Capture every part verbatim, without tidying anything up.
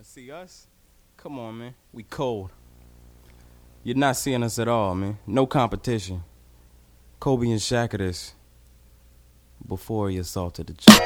to see us? Come on, man. We cold. You're not seeing us at all, man. No competition. Kobe and Shaq of this. Before he assaulted the chick.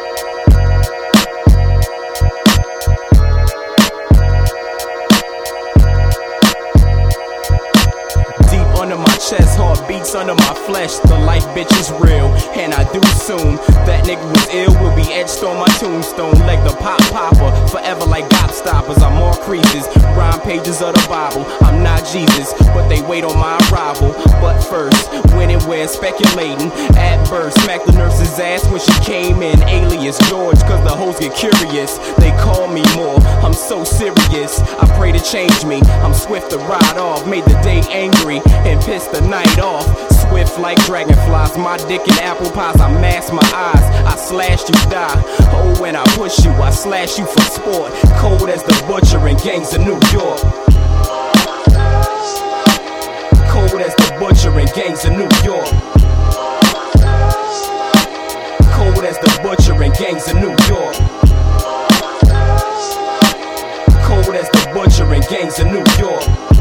Under my chest, heart beats under my flesh. The life bitch is real, and I do soon. That nigga was ill, will be etched on my tombstone. Like the pop popper, forever like gop stoppers. I'm more creases, rhyme pages of the Bible. I'm not Jesus, but they wait on my arrival. But first, when and where speculating. At birth, smack the nurse's ass when she came in. Alias George, cause the hoes get curious. They call me more, I'm so serious. I pray to change me, I'm swift to ride off. Made the day angry and piss the night off. Swift like dragonflies, my dick and apple pies. I mask my eyes, I slash you, die. Oh, when I push you, I slash you for sport. Cold as the butcher in gangs of New York. Cold as the butcher in gangs of New York. Cold as the butcher in gangs of New York. Cold as the butcher in gangs of New York.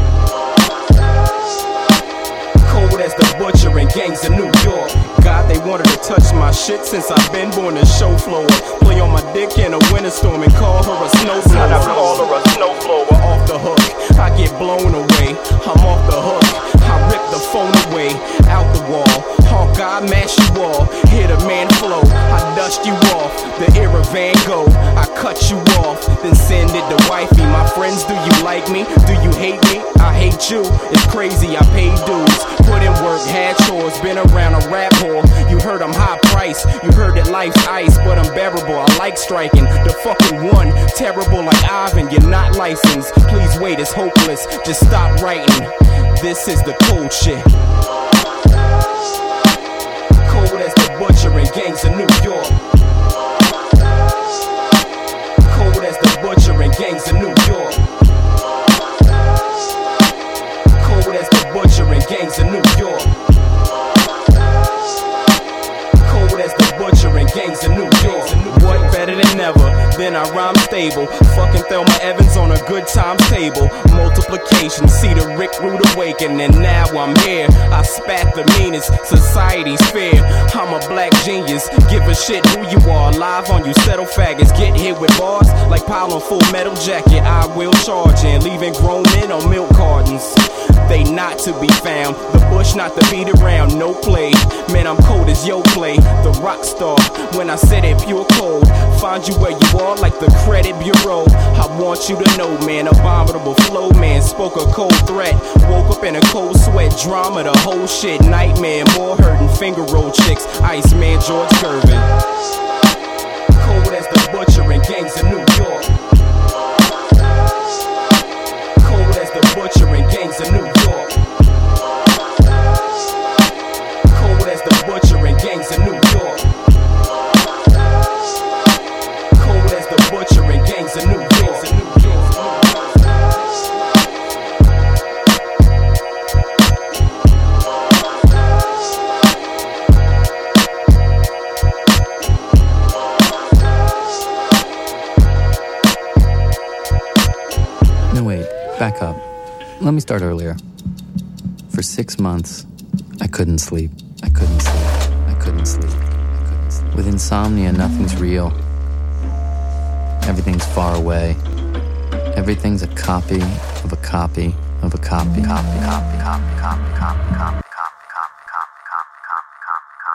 As the butcher in gangs of New York. God, they wanted to touch my shit since I've been born to show floor. Play on my dick in a winter storm and call her a snowblower. I call her a snowblower. Off the hook, I get blown away. I'm off the hook, I rip the phone away. Out the wall, oh God, mash you all. Hit a man flow, I dust you off. The era Van Gogh, I cut you off. Then send it to wifey. My friends, do you like me? Do you hate me? I hate you. It's crazy, I paid dues. Put in work, had chores, been around a rap whore. You heard I'm high price, you heard that life's ice, but I'm bearable, I like striking. The fucking one, terrible like Ivan, you're not licensed. Please wait, it's hopeless, just stop writing. This is the cold shit. Cold as the butcher in gangs of New York. Cold as the butcher in gangs of New York. Cold as the butcher in gangs of New York. Cold as the butcher in gangs of New York. What better than ever? Then I rhyme stable. Fucking Thelma Evans on a good times table. Multiplication, see the Rick Root awaken, and now I'm here. I spat the meanest, society's fair. I'm a black genius, give a shit who you are. Live on you, settle faggots, get hit with bars like Pile on Full Metal Jacket. I will charge in, leaving grown men on milk cartons. They not to be found, the bush not to beat around, no play. Man, I'm cold as yo play, the rock star. When I said it pure cold, find you where you are like the credit bureau. I want you to know, man, abominable flow, man. Spoke a cold threat, woke up in a cold sweat. Drama, the whole shit, nightmare. More hurting, finger roll chicks. Iceman, George Gervin. Cold as the butcher in gangs of New York. Cold as the butcher in gangs of New York. Cold as the butcher in gangs of New York. Cold as the butcher in gangs of New York. No, wait, back up. Let me start earlier. For six months, I couldn't sleep. I couldn't sleep. I couldn't sleep. I couldn't sleep. With insomnia, nothing's real. Everything's far away. Everything's a copy of a copy of a copy. Copy, copy, copy, copy, copy, copy, copy, copy, copy, copy, copy, copy.